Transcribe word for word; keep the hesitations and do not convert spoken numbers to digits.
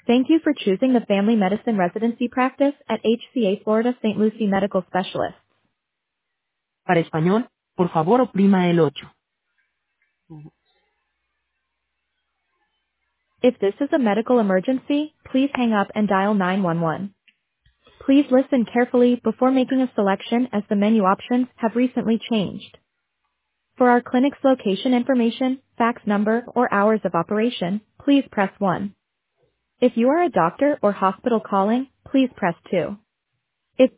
Thank you for choosing the Family Medicine Residency Practice at H C A Florida Saint Lucie Medical Specialist. Para español, por favor oprima el ocho. If this is a medical emergency, please hang up and dial nine one one. Please listen carefully before making a selection as the menu options have recently changed. For our clinic's location information, fax number, or hours of operation, please press one. If you are a doctor or hospital calling, please press two. If